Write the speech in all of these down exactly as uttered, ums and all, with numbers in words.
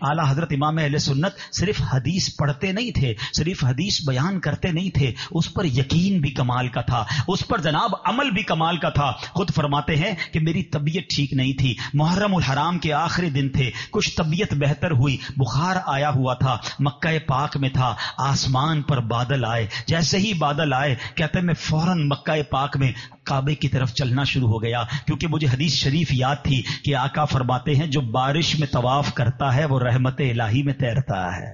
اعلیٰ حضرت امام اہل سنت صرف حدیث پڑھتے نہیں تھے، صرف حدیث بیان کرتے نہیں تھے، اس پر یقین بھی کمال کا تھا، اس پر جناب عمل بھی کمال کا تھا. خود فرماتے ہیں کہ میری طبیعت ٹھیک نہیں تھی، محرم الحرام کے آخری دن تھے، کچھ طبیعت بہتر ہوئی، بخار آیا ہوا تھا، مکہ پاک میں تھا، آسمان پر بادل آئے، جیسے ہی بادل آئے کہتے ہیں میں فوراً مکہ پاک میں کعبے کی طرف چلنا شروع ہو گیا، کیونکہ مجھے حدیث شریف یاد تھی کہ آقا فرماتے ہیں جو بارش میں طواف کرتا ہے وہ رحمت الہی میں تیرتا ہے.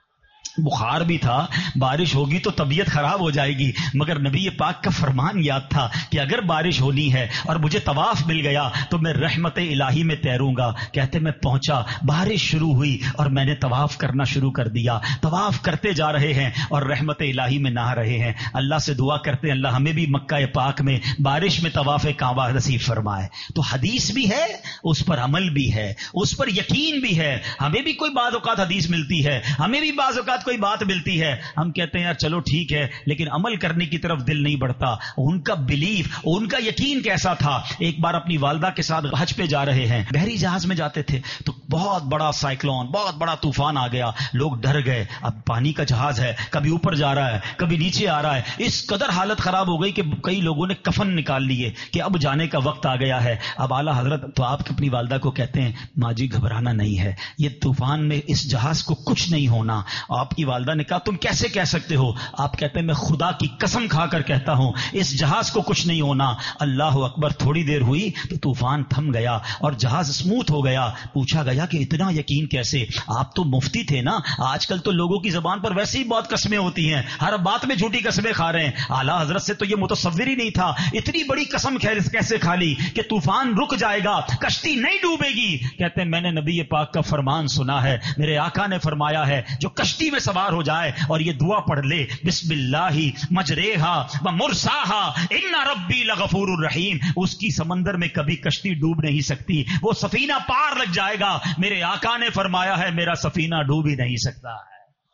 بخار بھی تھا، بارش ہوگی تو طبیعت خراب ہو جائے گی، مگر نبی پاک کا فرمان یاد تھا کہ اگر بارش ہونی ہے اور مجھے طواف مل گیا تو میں رحمت الہی میں تیروں گا. کہتے میں پہنچا، بارش شروع ہوئی اور میں نے طواف کرنا شروع کر دیا. طواف کرتے جا رہے ہیں اور رحمت الہی میں نہا رہے ہیں. اللہ سے دعا کرتے ہیں اللہ ہمیں بھی مکہ پاک میں بارش میں طواف کعبہ نصیب فرمائے. تو حدیث بھی ہے، اس پر عمل بھی ہے، اس پر یقین بھی ہے. ہمیں بھی کوئی بعض اوقات حدیث ملتی ہے، ہمیں بھی بعض اوقات کوئی بات ملتی ہے، ہم کہتے ہیں یار چلو ٹھیک ہے، لیکن عمل کرنے کی طرف دل نہیں بڑھتا. ان کا بلیف، ان کا یقین کیسا تھا. ایک بار اپنی والدہ کے ساتھ حج پہ جا رہے ہیں، بحری جہاز میں جاتے تھے تو بہت بڑا سائیکلون، بہت بڑا طوفان آ گیا. لوگ ڈر گئے، اب پانی کا جہاز ہے، کبھی اوپر جا رہا ہے کبھی نیچے آ رہا ہے. اس قدر حالت خراب ہو گئی کہ کئی لوگوں نے کفن نکال لیے کہ اب جانے کا وقت آ گیا ہے. اب اعلیٰ حضرت تو آپ اپنی والدہ کو کہتے ہیں ماں جی گھبرانا نہیں ہے، یہ طوفان میں اس جہاز کو کچھ نہیں ہونا. آپ کی والدہ نے کہا تم کیسے کہہ سکتے ہو؟ آپ کہتے ہیں میں خدا کی قسم کھا کر کہتا ہوں اس جہاز کو کچھ نہیں ہونا. اللہ اکبر. تھوڑی دیر ہوئی تو طوفان تھم گیا اور جہاز اسموتھ ہو گیا. پوچھا گیا کہ اتنا یقین کیسے؟ آپ تو مفتی تھے نا، آج کل تو لوگوں کی زبان پر ویسے ہی بہت قسمیں ہوتی ہیں، ہر بات میں جھوٹی قسمیں کھا رہے ہیں. اعلیٰ حضرت سے تو یہ متصور ہی نہیں تھا، اتنی بڑی قسم کیسے کھا لی کہ طوفان رک جائے گا، کشتی نہیں ڈوبے گی. کہتے ہیں میں نے نبی پاک کا فرمان سنا ہے، میرے آقا نے فرمایا ہے جو کشتی میں سوار ہو جائے اور یہ دعا پڑھ لے بسم اللہ مجریہا و مرساہا ان ربی لغفور الرحیم، اس کی سمندر میں کبھی کشتی ڈوب نہیں سکتی، وہ سفینہ پار لگ جائے گا. میرے آقا نے فرمایا ہے میرا سفینہ ڈوب ہی نہیں سکتا ہے.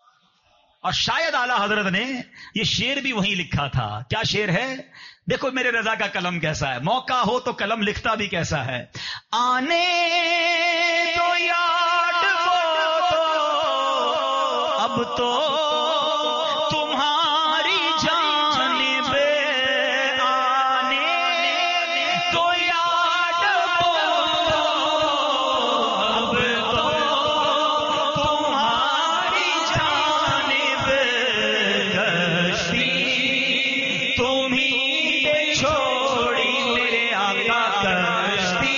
اور شاید اعلیٰ حضرت نے یہ شعر بھی وہیں لکھا تھا. کیا شعر ہے؟ دیکھو میرے رضا کا قلم کیسا ہے، موقع ہو تو قلم لکھتا بھی کیسا ہے. آنے تو یاد وہ تو اب تو تمہاری جانب آنے تو یاد وہ اب تو تمہاری جانب کشتی تمہیں پہ چھوڑی میرے آقا، کشتی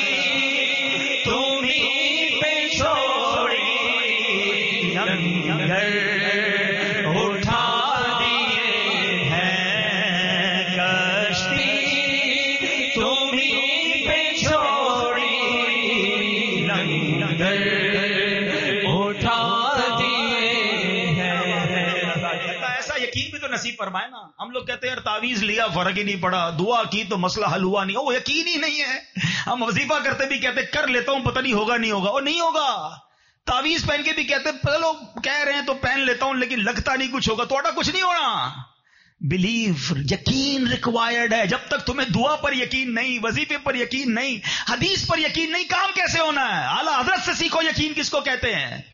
تمہیں پہ چھوڑی لنگر اٹھا دیے ہیں، کشتی تمہیں پہ چھوڑی لنگر اٹھا دیے ہیں. ایسا یقین بھی تو نصیب فرمائے نا. ہم لوگ کہتے ہیں یار تعویذ لیا فرق ہی نہیں پڑا، دعا کی تو مسئلہ حل ہوا نہیں. وہ یقین ہی نہیں ہے. ہم وظیفہ کرتے بھی کہتے کر لیتا ہوں پتہ نہیں ہوگا نہیں ہوگا، وہ نہیں ہوگا. تعویذ پہن کے بھی کہتے چلو کہہ رہے ہیں تو پہن لیتا ہوں لیکن لگتا نہیں کچھ ہوگا، توڑا کچھ نہیں ہونا. بلیف، یقین ریکوائرڈ ہے. جب تک تمہیں دعا پر یقین نہیں، وظیفے پر یقین نہیں، حدیث پر یقین نہیں، کام کیسے ہونا ہے؟ اعلیٰ حضرت سے سیکھو یقین کس کو کہتے ہیں.